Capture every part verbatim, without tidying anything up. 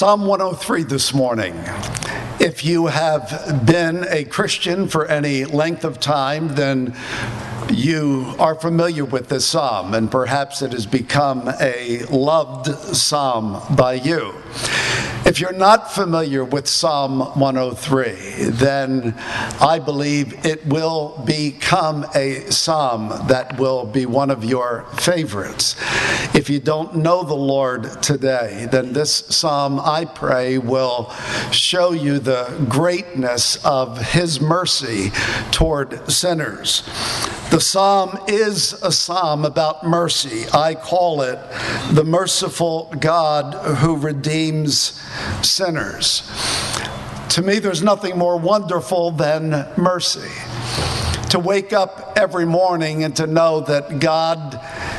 Psalm one oh three this morning. If you have been a Christian for any length of time, then you are familiar with this psalm, and perhaps it has become a loved psalm by you. If you're not familiar with Psalm one oh three, then I believe it will become a psalm that will be one of your favorites. If you don't know the Lord today, then this psalm, I pray, will show you the greatness of His mercy toward sinners. The psalm is a psalm about mercy. I call it the merciful God who redeems sinners. To me, there's nothing more wonderful than mercy. To wake up every morning and to know that God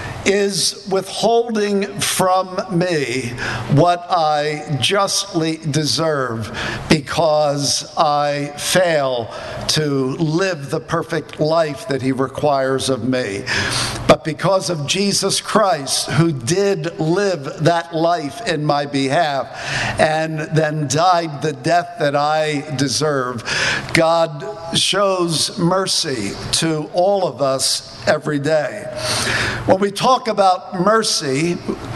is withholding from me what I justly deserve because I fail to live the perfect life that He requires of me. But because of Jesus Christ, who did live that life in my behalf and then died the death that I deserve, God shows mercy to all of us every day. When we talk about mercy,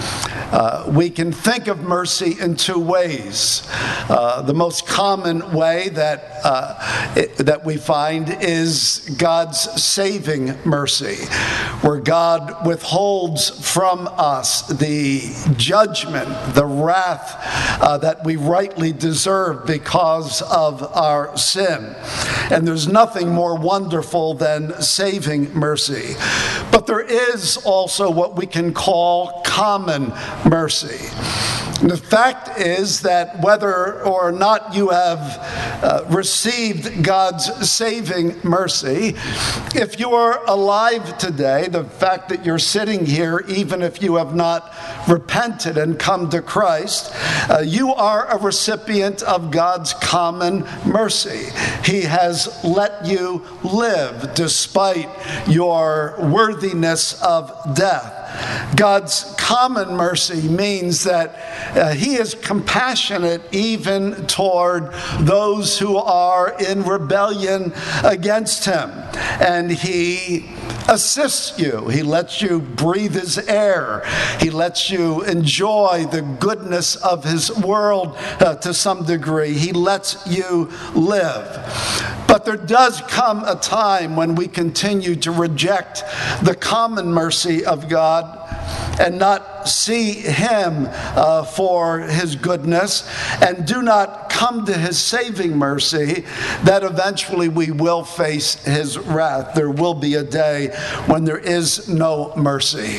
uh, we can think of mercy in two ways. Uh, the most common way that uh, it, that we find is God's saving mercy, where God withholds from us the judgment, the wrath uh, that we rightly deserve because of our sin. And there's nothing more wonderful than saving mercy. But there is also what we can call common mercy. And the fact is that whether or not you have uh, received God's saving mercy, if you are alive today, the fact that you're sitting here, even if you have not repented and come to Christ, uh, you are a recipient of God's common mercy. He has let you live despite your worthiness of death. God's common mercy means that uh, He is compassionate even toward those who are in rebellion against Him. And He assists you. He lets you breathe His air. He lets you enjoy the goodness of His world uh, to some degree. He lets you live. But there does come a time when we continue to reject the common mercy of God and not see Him uh, for His goodness and do not come to His saving mercy, that eventually we will face His wrath. There will be a day when there is no mercy.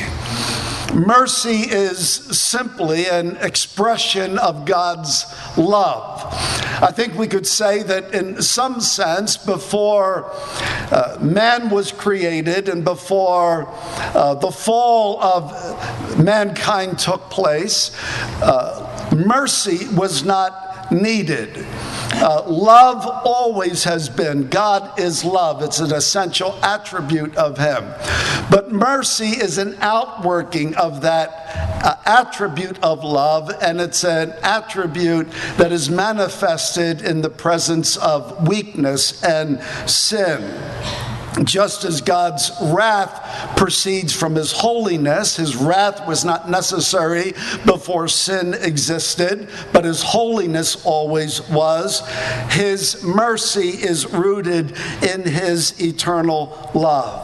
Mercy is simply an expression of God's love. I think we could say that in some sense, before uh, man was created and before uh, the fall of mankind took place, uh, mercy was not needed. Uh, love always has been. God is love. It's an essential attribute of Him. But mercy is an outworking of that uh, attribute of love, and it's an attribute that is manifested in the presence of weakness and sin. Just as God's wrath proceeds from His holiness, His wrath was not necessary before sin existed, but His holiness always was. His mercy is rooted in His eternal love.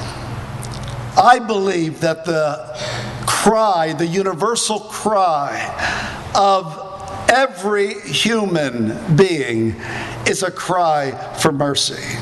I believe that the cry, the universal cry of every human being is a cry for mercy.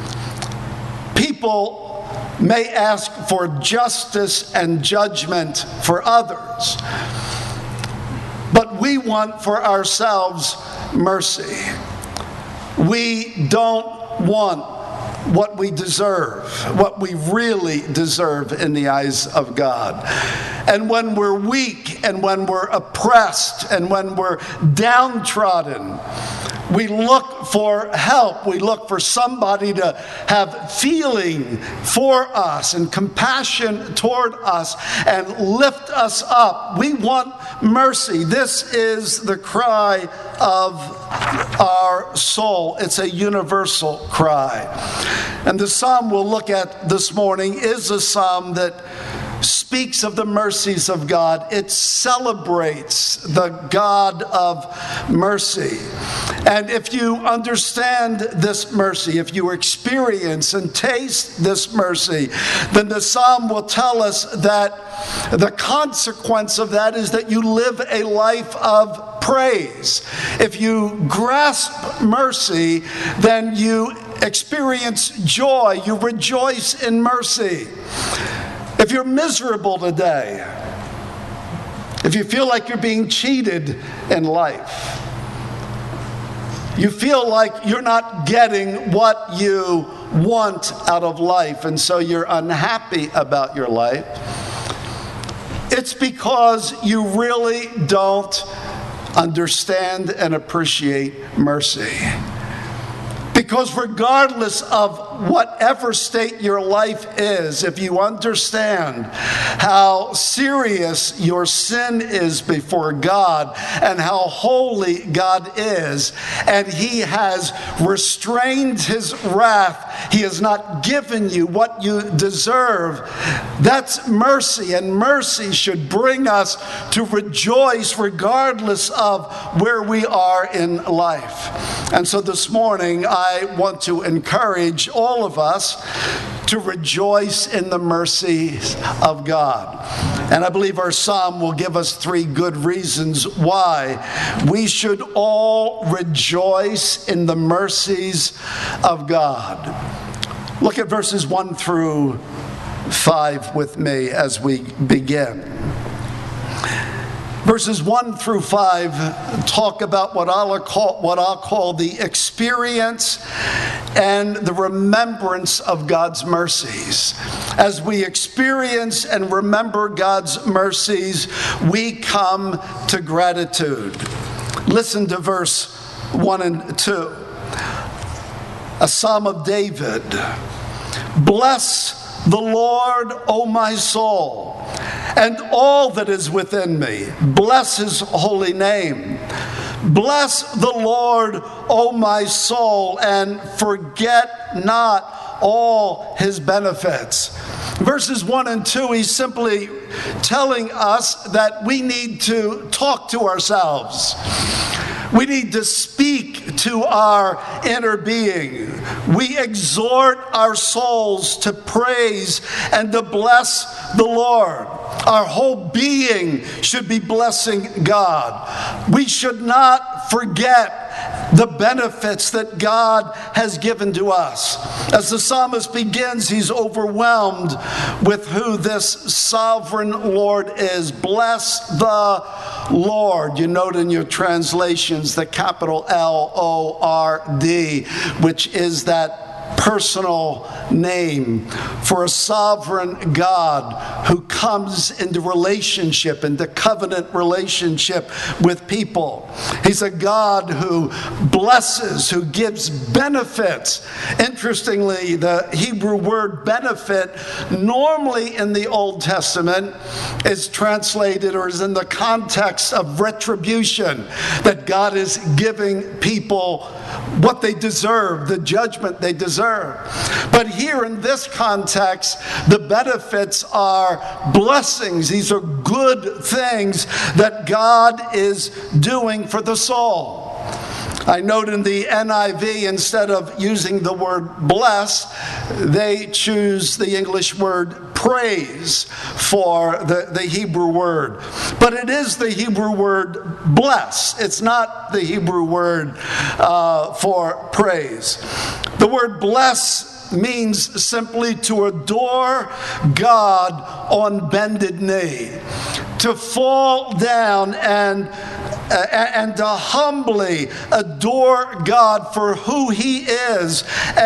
People may ask for justice and judgment for others, but we want for ourselves mercy. We don't want what we deserve, what we really deserve in the eyes of God. and when we're weak, and when we're oppressed, and when we're downtrodden, we look for help. We look for somebody to have feeling for us and compassion toward us and lift us up. We want mercy. This is the cry of our soul. It's a universal cry. And the psalm we'll look at this morning is a psalm that speaks of the mercies of God. It celebrates the God of mercy. And if you understand this mercy, if you experience and taste this mercy, then the psalm will tell us that the consequence of that is that you live a life of praise. If you grasp mercy, then you experience joy. You rejoice in mercy. If you're miserable today, if you feel like you're being cheated in life, you feel like you're not getting what you want out of life, and so you're unhappy about your life, it's because you really don't understand and appreciate mercy. Because regardless of whatever state your life is, if you understand how serious your sin is before God and how holy God is, and He has restrained His wrath, He has not given you what you deserve, that's mercy, and mercy should bring us to rejoice regardless of where we are in life. And so this morning, I want to encourage all of us to rejoice in the mercies of God. And I believe our psalm will give us three good reasons why we should all rejoice in the mercies of God. Look at verses one through five with me as we begin. Verses one through five talk about what I'll call, what I'll call the experience and the remembrance of God's mercies. As we experience and remember God's mercies, we come to gratitude. Listen to verse one and two. A psalm of David. Bless the Lord, O my soul, and all that is within me. Bless His holy name. Bless the Lord, O my soul, and forget not all His benefits. Verses one and two, he's simply telling us that we need to talk to ourselves. We need to speak to our inner being. We exhort our souls to praise and to bless the Lord. Our whole being should be blessing God. We should not forget the benefits that God has given to us. As the psalmist begins, he's overwhelmed with who this sovereign Lord is. Bless the Lord. You note in your translations the capital L O R D, which is that personal name for a sovereign God who comes into relationship, into covenant relationship with people. He's a God who blesses, who gives benefits. Interestingly, the Hebrew word benefit normally in the Old Testament is translated or is in the context of retribution, that God is giving people what they deserve, the judgment they deserve. But here in this context, the benefits are blessings. These are good things that God is doing for the soul. I note in the N I V, instead of using the word bless, they choose the English word praise for the, the Hebrew word. But it is the Hebrew word bless. It's not the Hebrew word uh, for praise. The word bless means simply to adore God on bended knee, to fall down and and to humbly adore God for who He is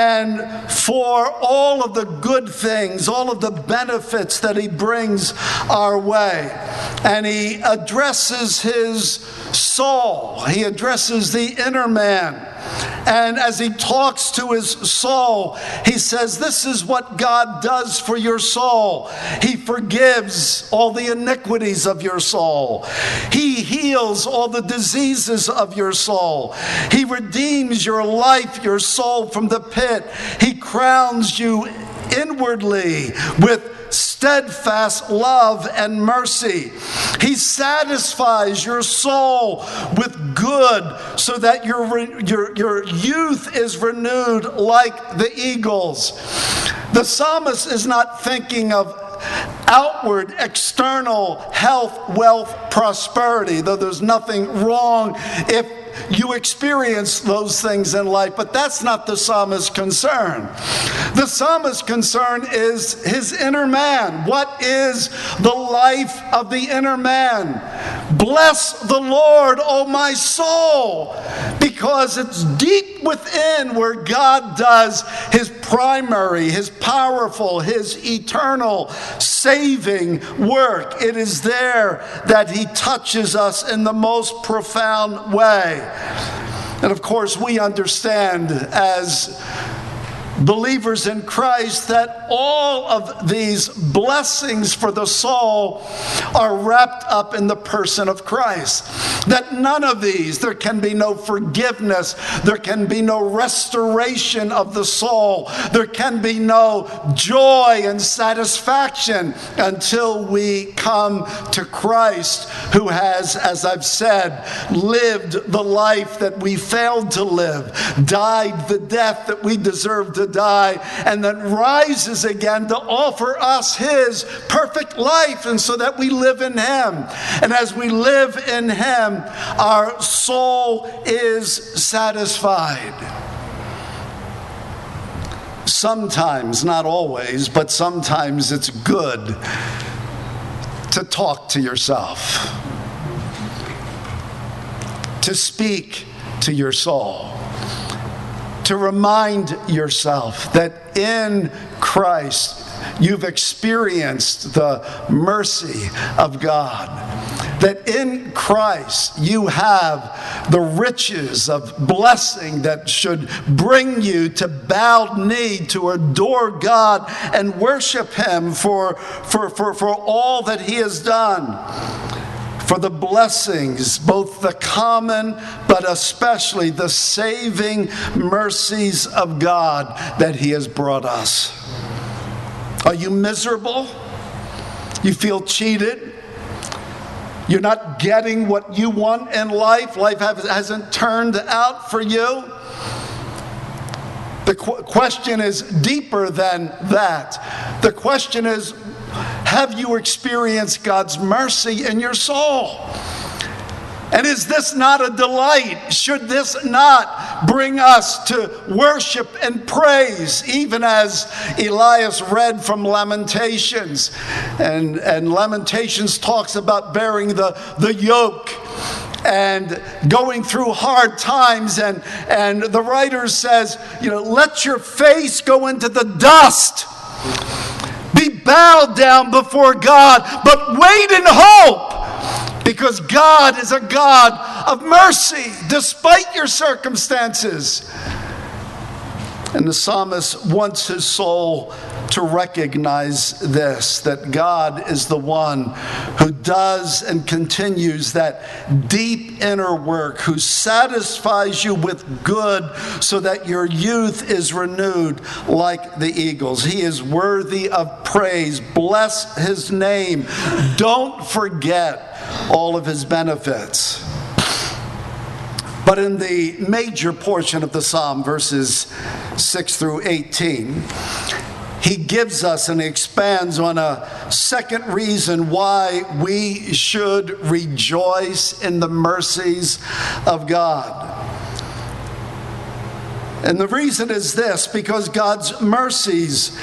and for all of the good things, all of the benefits that He brings our way. And He addresses his soul. He addresses the inner man. And as He talks to his soul, He says, this is what God does for your soul. He forgives all the iniquities of your soul. He heals all the diseases of your soul. He redeems your life, your soul from the pit. He crowns you inwardly with steadfast love and mercy. He satisfies your soul with good so that your, your, your youth is renewed like the eagles. The psalmist is not thinking of outward, external health, wealth, prosperity, though there's nothing wrong if you experience those things in life, but that's not the psalmist's concern. The psalmist's concern is his inner man. What is the life of the inner man? Bless the Lord, O my soul, because it's deep within where God does His primary, His powerful, His eternal saving work. It is there that He touches us in the most profound way. And of course, we understand as believers in Christ that all of these blessings for the soul are wrapped up in the person of Christ. That none of these, there can be no forgiveness, there can be no restoration of the soul, there can be no joy and satisfaction until we come to Christ, who has, as I've said, lived the life that we failed to live, died the death that we deserved to die, and then rises again to offer us His perfect life, and so that we live in Him. And as we live in Him, our soul is satisfied. Sometimes, not always, but sometimes it's good to talk to yourself, to speak to your soul, to remind yourself that in Christ you've experienced the mercy of God, that in Christ you have the riches of blessing that should bring you to bowed knee to adore God and worship Him for, for, for, for all that He has done. For the blessings, both the common, but especially the saving mercies of God that He has brought us. Are you miserable? You feel cheated? You're not getting what you want in life? Life hasn't turned out for you? The qu- question is deeper than that. The question is, have you experienced God's mercy in your soul? And is this not a delight? Should this not bring us to worship and praise, even as Elias read from Lamentations? And, and Lamentations talks about bearing the, the yoke and going through hard times. And, and the writer says, you know, let your face go into the dust. Be bowed down before God, but wait in hope, because God is a God of mercy despite your circumstances. And the psalmist wants his soul to recognize this, that God is the one who does and continues that deep inner work, who satisfies you with good so that your youth is renewed like the eagles. He is worthy of praise. Bless His name. Don't forget all of His benefits. But in the major portion of the psalm, verses six through eighteen, he gives us and expands on a second reason why we should rejoice in the mercies of God. And the reason is this: because God's mercies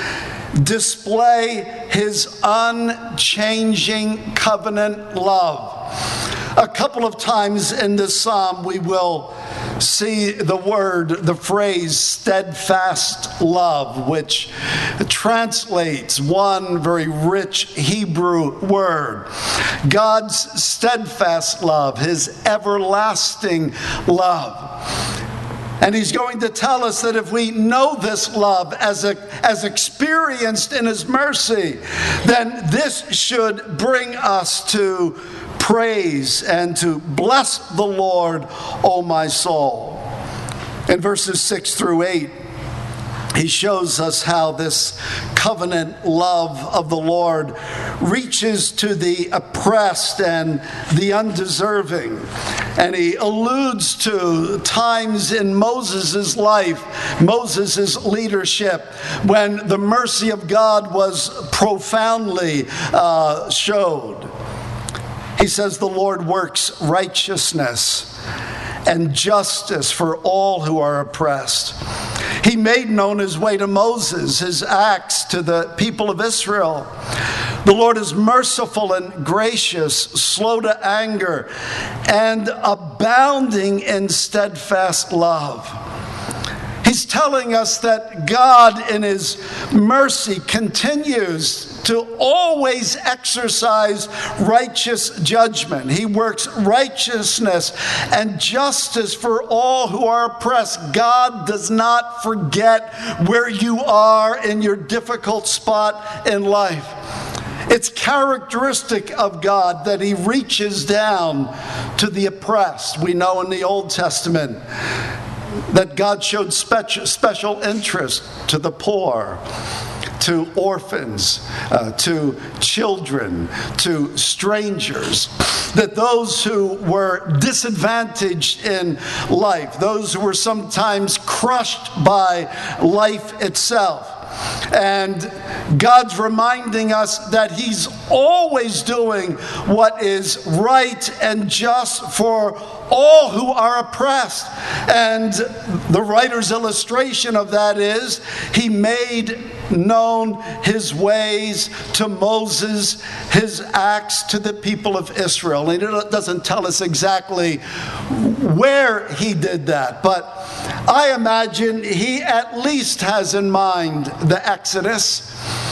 display His unchanging covenant love. A couple of times in this psalm, we will see the word, the phrase, steadfast love, which translates one very rich Hebrew word. God's steadfast love, his everlasting love. And he's going to tell us that if we know this love as, a, as experienced in his mercy, then this should bring us to praise and to bless the Lord, O my soul. In verses six through eight, he shows us how this covenant love of the Lord reaches to the oppressed and the undeserving. And he alludes to times in Moses' life, Moses' leadership, when the mercy of God was profoundly uh, showed. He says the Lord works righteousness and justice for all who are oppressed. He made known his way to Moses, his acts to the people of Israel. The Lord is merciful and gracious, slow to anger, and abounding in steadfast love. He's telling us that God in his mercy continues to always exercise righteous judgment. He works righteousness and justice for all who are oppressed. God does not forget where you are in your difficult spot in life. It's characteristic of God that he reaches down to the oppressed. We know in the Old Testament that God showed special, special interest to the poor, to orphans, uh, to children, to strangers, that those who were disadvantaged in life, those who were sometimes crushed by life itself. And God's reminding us that he's always doing what is right and just for all who are oppressed. And the writer's illustration of that is he made known his ways to Moses, his acts to the people of Israel. And it doesn't tell us exactly where he did that, but I imagine he at least has in mind the Exodus,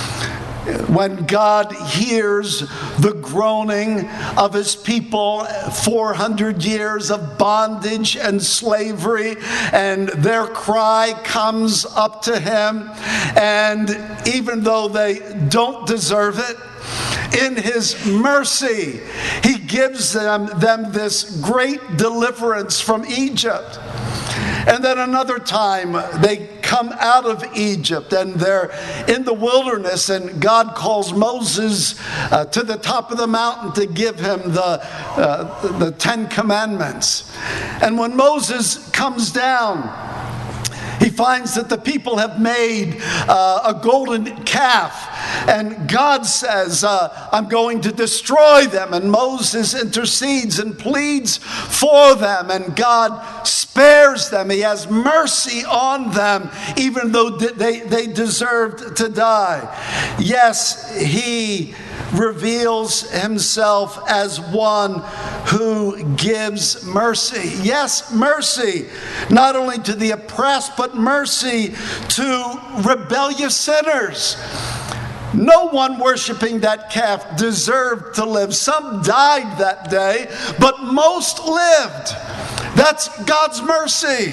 when God hears the groaning of his people, four hundred years of bondage and slavery, and their cry comes up to him. And even though they don't deserve it, in his mercy, he gives them, them this great deliverance from Egypt. And then another time they come out of Egypt and they're in the wilderness, and God calls Moses uh, to the top of the mountain to give him the, uh, the Ten Commandments. And when Moses comes down, he finds that the people have made uh, a golden calf. And God says, uh, I'm going to destroy them. And Moses intercedes and pleads for them. And God spares them. He has mercy on them, even though they, they deserved to die. Yes, he reveals himself as one who gives mercy. Yes, mercy, not only to the oppressed, but mercy to rebellious sinners. No one worshiping that calf deserved to live. Some died that day, but most lived. That's God's mercy.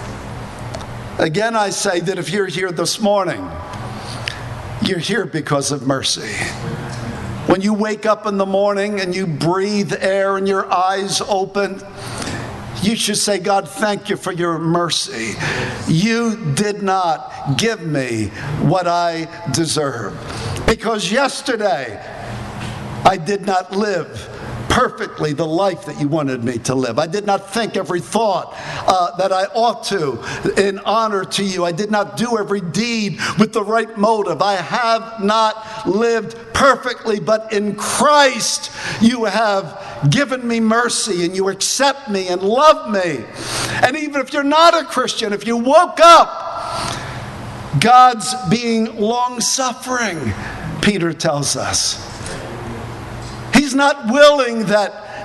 Again, I say that if you're here this morning, you're here because of mercy. When you wake up in the morning and you breathe air and your eyes open, you should say, God, thank you for your mercy. You did not give me what I deserve. Because yesterday, I did not live perfectly the life that you wanted me to live. I did not think every thought uh, that I ought to in honor to you. I did not do every deed with the right motive. I have not lived perfectly, but in Christ you have given me mercy, and you accept me and love me. And even if you're not a Christian, if you woke up, God's being long-suffering, Peter tells us. He's not willing that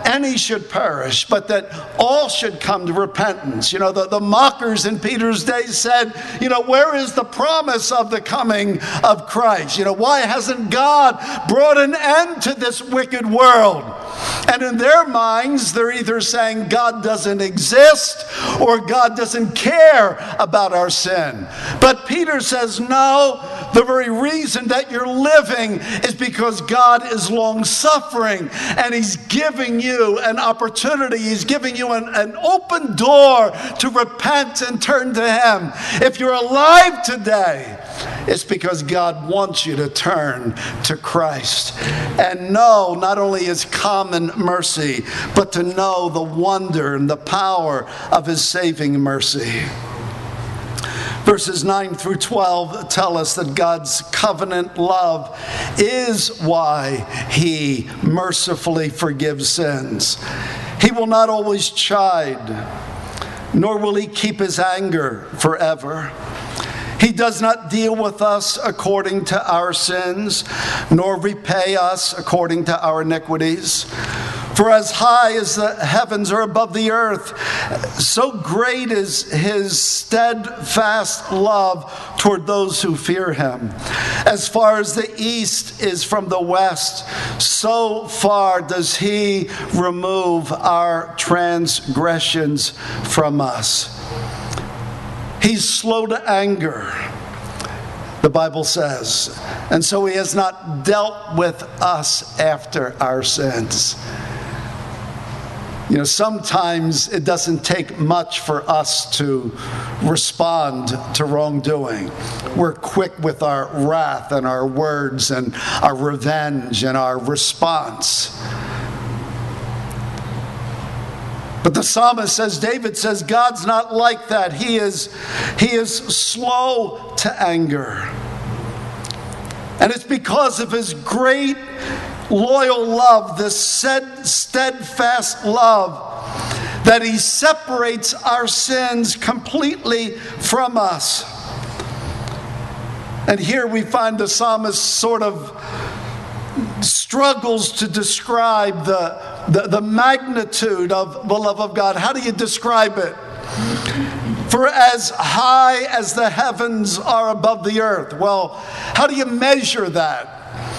any should perish, but that all should come to repentance. You know, the, the mockers in Peter's day said, you know, where is the promise of the coming of Christ? You know, why hasn't God brought an end to this wicked world? And in their minds, they're either saying God doesn't exist or God doesn't care about our sin. But Peter says, no, the very reason that you're living is because God is long-suffering, and he's giving you an opportunity. He's giving you an, an open door to repent and turn to him. If you're alive today, it's because God wants you to turn to Christ and know not only his common mercy, but to know the wonder and the power of his saving mercy. Verses nine through twelve tell us that God's covenant love is why he mercifully forgives sins. He will not always chide, nor will he keep his anger forever. He does not deal with us according to our sins, nor repay us according to our iniquities. For as high as the heavens are above the earth, so great is his steadfast love toward those who fear him. As far as the east is from the west, so far does he remove our transgressions from us. He's slow to anger, the Bible says, and so he has not dealt with us after our sins. You know, sometimes it doesn't take much for us to respond to wrongdoing. We're quick with our wrath and our words and our revenge and our response. But the psalmist says, David says, God's not like that. He is, he is slow to anger. And it's because of his great loyal love, this steadfast love, that he separates our sins completely from us. And here we find the psalmist sort of struggles to describe the, the, the magnitude of the love of God. How do you describe it? For as high as the heavens are above the earth. Well, how do you measure that?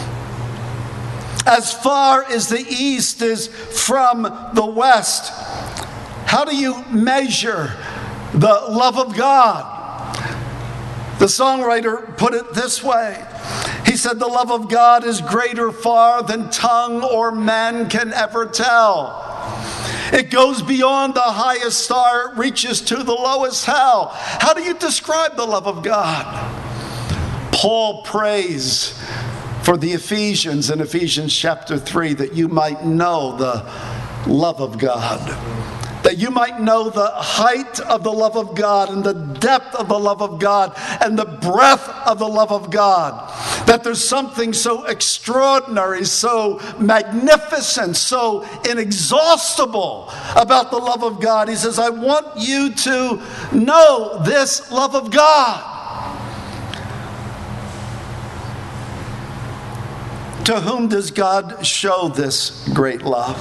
As far as the east is from the west. How do you measure the love of God? The songwriter put it this way. He said, the love of God is greater far than tongue or man can ever tell. It goes beyond the highest star, it reaches to the lowest hell. How do you describe the love of God? Paul prays for the Ephesians in Ephesians chapter three, that you might know the love of God. That you might know the height of the love of God and the depth of the love of God and the breadth of the love of God. That there's something so extraordinary, so magnificent, so inexhaustible about the love of God. He says, I want you to know this love of God. To whom does God show this great love?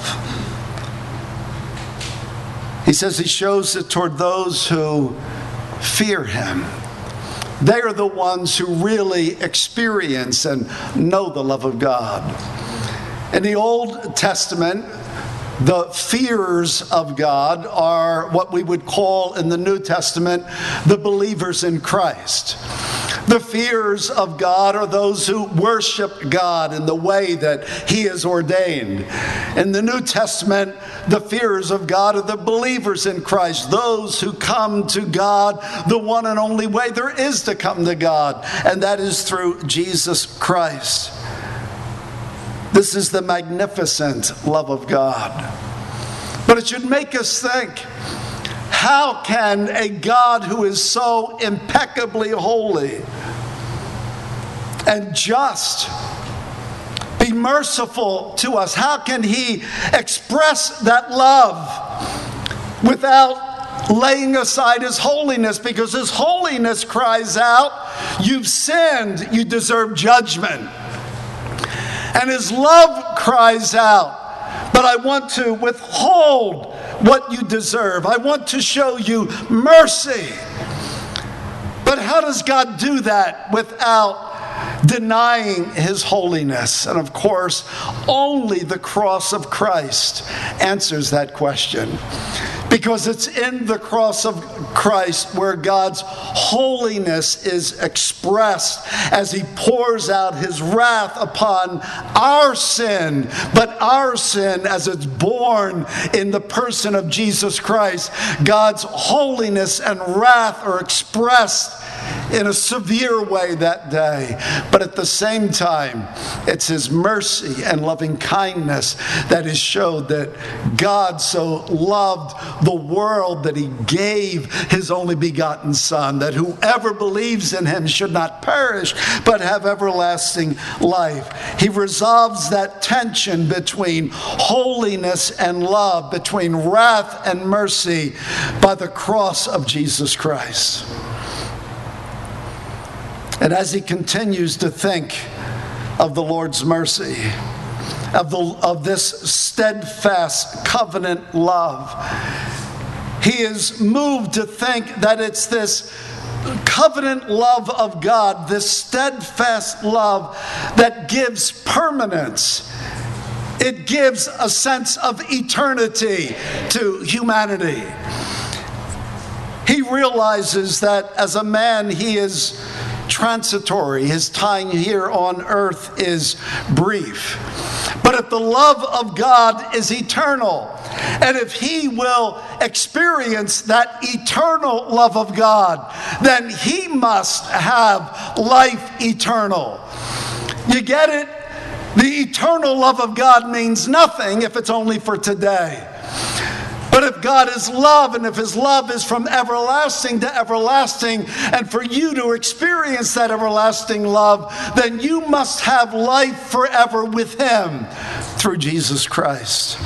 He says he shows it toward those who fear him. They are the ones who really experience and know the love of God. In the Old Testament, the fears of God are what we would call in the New Testament the believers in Christ. The fears of God are those who worship God in the way that he has ordained. In the New Testament, the fears of God are the believers in Christ, those who come to God the one and only way there is to come to God, and that is through Jesus Christ. This is the magnificent love of God. But it should make us think, how can a God who is so impeccably holy and just be merciful to us? How can he express that love without laying aside his holiness? Because his holiness cries out, you've sinned, you deserve judgment. And his love cries out, but I want to withhold what you deserve. I want to show you mercy. But how does God do that without denying his holiness? And of course, only the cross of Christ answers that question. Because it's in the cross of Christ where God's holiness is expressed as he pours out his wrath upon our sin. But our sin, as it's born in the person of Jesus Christ, God's holiness and wrath are expressed in a severe way that day. But at the same time, it's his mercy and loving kindness that is showed, that God so loved the world that he gave his only begotten Son, that whoever believes in him should not perish but have everlasting life. He resolves that tension between holiness and love, between wrath and mercy, by the cross of Jesus Christ. And as he continues to think of the Lord's mercy, of, the, of this steadfast covenant love, he is moved to think that it's this covenant love of God, this steadfast love that gives permanence. It gives a sense of eternity to humanity. He realizes that as a man, he is transitory. His time here on earth is brief. But if the love of God is eternal, and if he will experience that eternal love of God, then he must have life eternal. You get it? The eternal love of God means nothing if it's only for today. But if God is love, and if his love is from everlasting to everlasting, and for you to experience that everlasting love, then you must have life forever with him through Jesus Christ.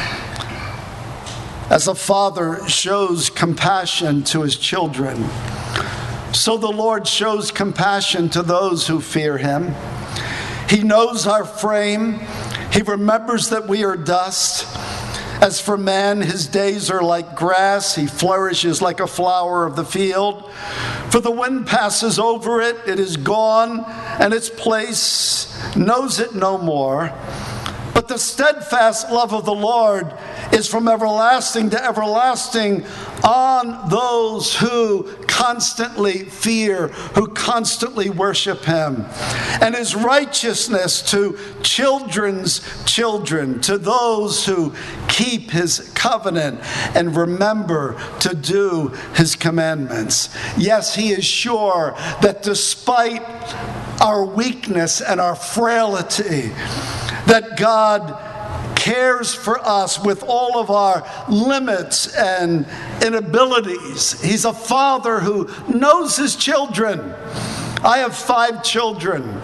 As a father shows compassion to his children, so the Lord shows compassion to those who fear him. He knows our frame. He remembers that we are dust. As for man, his days are like grass. He flourishes like a flower of the field. For the wind passes over it, it is gone, and its place knows it no more. But the steadfast love of the Lord is from everlasting to everlasting on those who constantly fear, who constantly worship him. And his righteousness to children's children, to those who keep his covenant and remember to do his commandments. Yes, he is sure that despite our weakness and our frailty, that God cares for us with all of our limits and inabilities. He's a father who knows his children. I have five children.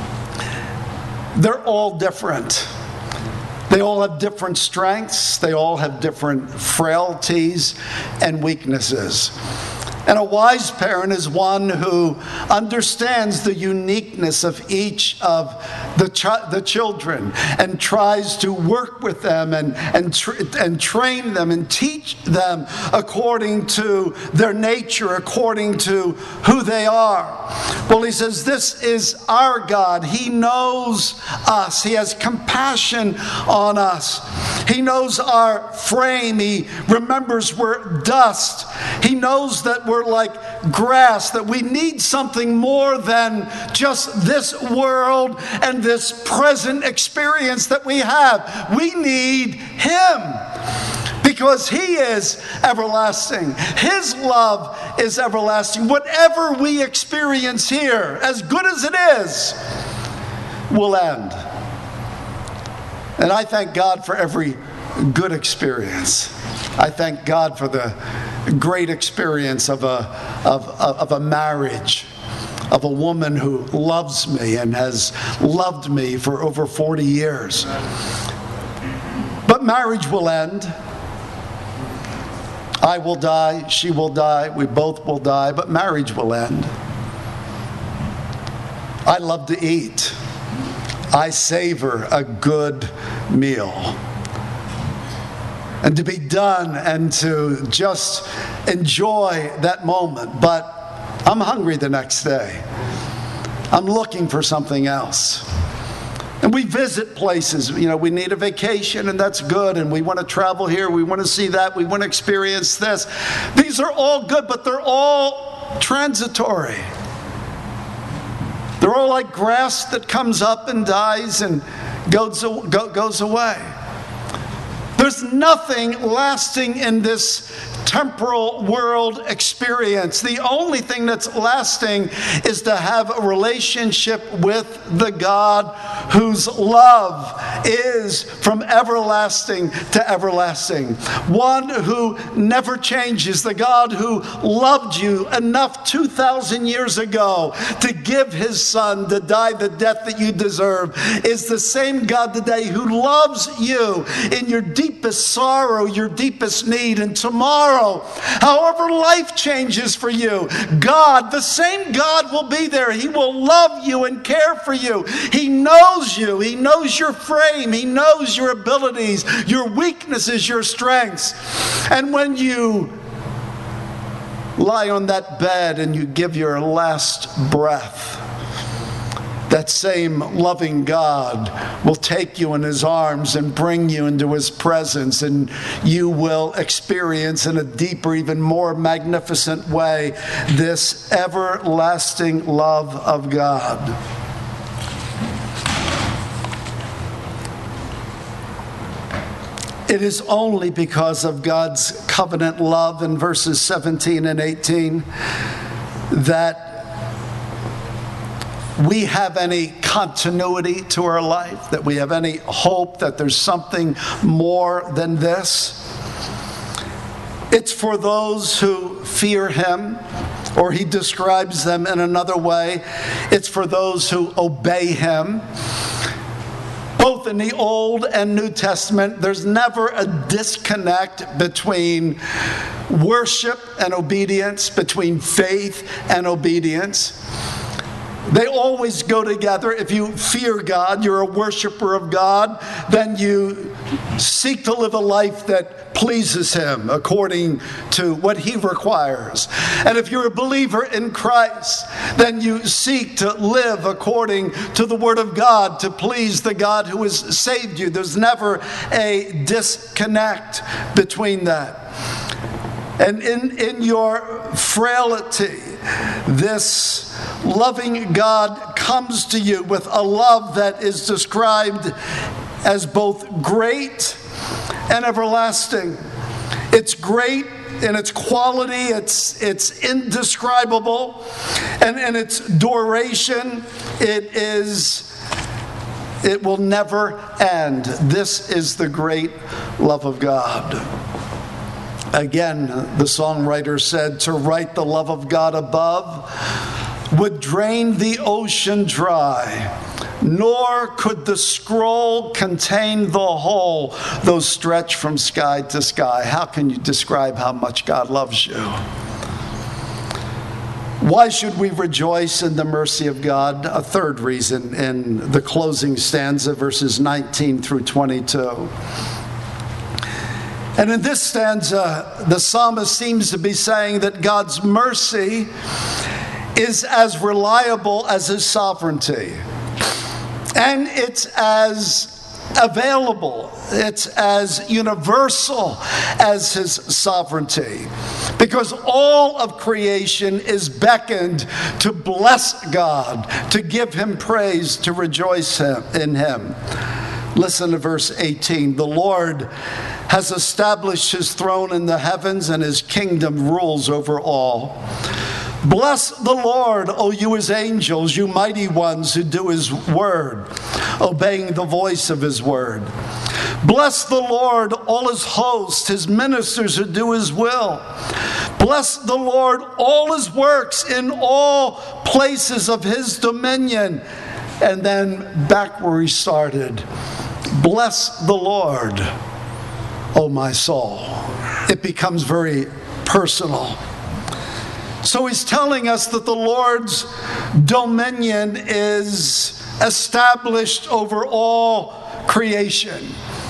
They're all different. They all have different strengths. They all have different frailties and weaknesses. And a wise parent is one who understands the uniqueness of each of the, ch- the children and tries to work with them and, and, tr- and train them and teach them according to their nature, according to who they are. Well, he says, this is our God. He knows us. He has compassion on us. He knows our frame. He remembers we're dust. He knows that we're like grass, that we need something more than just this world and this present experience that we have. We need him because he is everlasting. His love is everlasting. Whatever we experience here, as good as it is, will end. And I thank God for every good experience. I thank God for the great experience of a, of, of a marriage, of a woman who loves me and has loved me for over forty years. But marriage will end. I will die, she will die, we both will die, but marriage will end. I love to eat. I savor a good meal. and to be done and to just enjoy that moment. But I'm hungry the next day. I'm looking for something else. And we visit places, you know, we need a vacation, and that's good, and we want to travel here, we want to see that, we want to experience this. These are all good, but they're all transitory. They're all like grass that comes up and dies and goes, goes away. There's nothing lasting in this temporal world experience. The only thing that's lasting is to have a relationship with the God whose love is from everlasting to everlasting. One who never changes. The God who loved you enough two thousand years ago to give his son to die the death that you deserve is the same God today who loves you in your deepest sorrow, your deepest need. And tomorrow, however life changes for you, God, the same God will be there. He will love you and care for you. He knows you. He knows your frame. He knows your abilities, your weaknesses, your strengths. And when you lie on that bed and you give your last breath, that same loving God will take you in his arms and bring you into his presence, and you will experience in a deeper, even more magnificent way this everlasting love of God. It is only because of God's covenant love in verses seventeen and eighteen that we have any continuity to our life, that we have any hope that there's something more than this. It's for those who fear him, or he describes them in another way. It's for those who obey him. Both in the Old and New Testament, there's never a disconnect between worship and obedience, between faith and obedience. They always go together. If you fear God, you're a worshiper of God, then you seek to live a life that pleases him according to what he requires. And if you're a believer in Christ, then you seek to live according to the Word of God, to please the God who has saved you. There's never a disconnect between that. And in, in your frailty, this loving God comes to you with a love that is described as both great and everlasting. It's great in its quality, it's, it's indescribable, and in its duration, it is, it will never end. This is the great love of God. Again, the songwriter said, to write the love of God above would drain the ocean dry, nor could the scroll contain the whole, though stretched from sky to sky. How can you describe how much God loves you? Why should we rejoice in the mercy of God? A third reason in the closing stanza, verses nineteen through twenty-two. And in this stanza, the psalmist seems to be saying that God's mercy is as reliable as his sovereignty. And it's as available, it's as universal as his sovereignty. Because all of creation is beckoned to bless God, to give him praise, to rejoice in him. Listen to verse eighteen. The Lord has established his throne in the heavens, and his kingdom rules over all. Bless the Lord, O you his angels, you mighty ones who do his word, obeying the voice of his word. Bless the Lord, all his hosts, his ministers who do his will. Bless the Lord, all his works in all places of his dominion. And then back where he started. Bless the Lord, O my soul. It becomes very personal. So he's telling us that the Lord's dominion is established over all creation.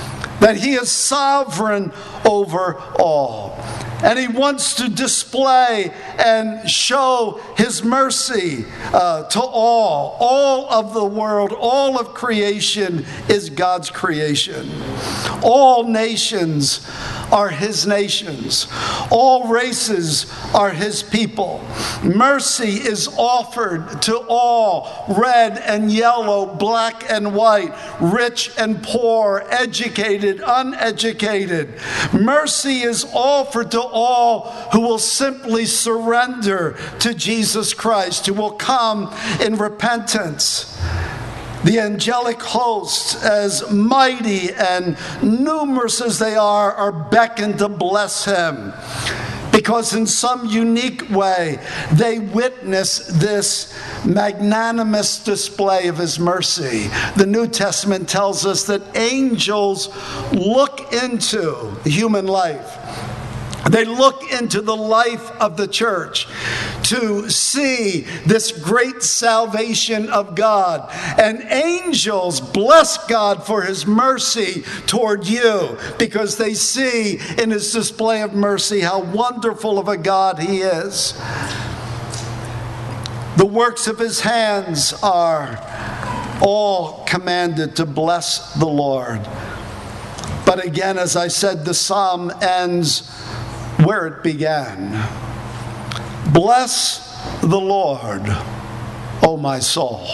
that he is sovereign over all. And he wants to display and show his mercy uh, to all. All of the world, all of creation is God's creation. All nations are his nations. All races are his people. Mercy is offered to all, red and yellow, black and white, rich and poor, educated, uneducated. Mercy is offered to all who will simply surrender to Jesus Christ, who will come in repentance. The angelic hosts, as mighty and numerous as they are, are beckoned to bless him, because in some unique way they witness this magnanimous display of his mercy. The New Testament tells us that angels look into human life. They look into the life of the church to see this great salvation of God. And angels bless God for his mercy toward you, because they see in his display of mercy how wonderful of a God he is. The works of his hands are all commanded to bless the Lord. But again, as I said, the psalm ends where it began. Bless the Lord, O my soul.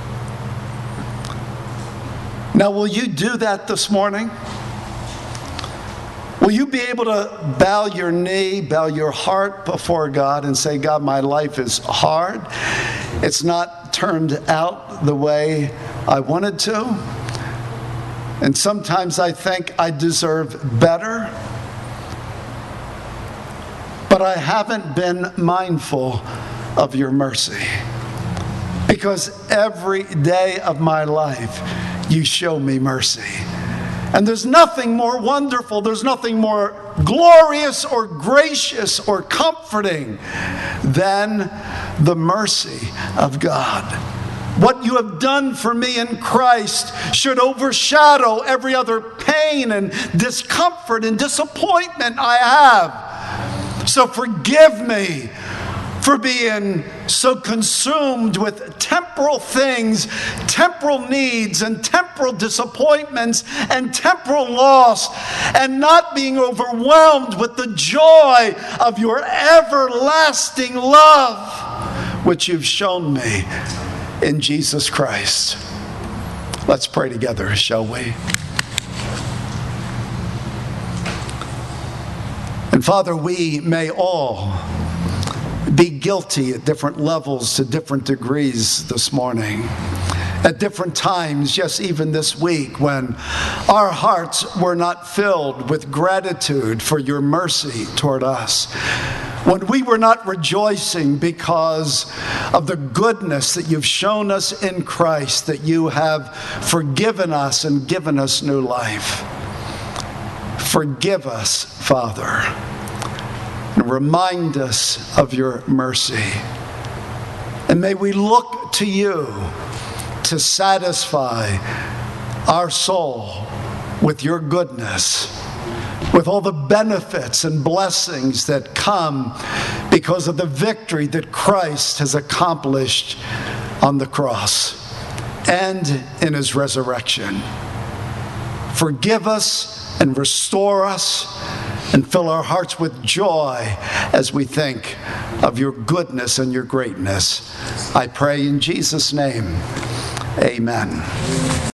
Now, will you do that this morning? Will you be able to bow your knee, bow your heart before God and say, God, my life is hard. It's not turned out the way I wanted to. And sometimes I think I deserve better. But I haven't been mindful of your mercy, because every day of my life you show me mercy. And there's nothing more wonderful, there's nothing more glorious or gracious or comforting than the mercy of God. What you have done for me in Christ should overshadow every other pain and discomfort and disappointment I have. So forgive me for being so consumed with temporal things, temporal needs, and temporal disappointments, and temporal loss, and not being overwhelmed with the joy of your everlasting love, which you've shown me in Jesus Christ. Let's pray together, shall we? And Father, we may all be guilty at different levels, to different degrees this morning, at different times, yes, even this week, when our hearts were not filled with gratitude for your mercy toward us, when we were not rejoicing because of the goodness that you've shown us in Christ, that you have forgiven us and given us new life. Forgive us, Father, and remind us of your mercy. And may we look to you to satisfy our soul with your goodness, with all the benefits and blessings that come because of the victory that Christ has accomplished on the cross and in his resurrection. Forgive us and restore us and fill our hearts with joy as we think of your goodness and your greatness. I pray in Jesus' name, amen.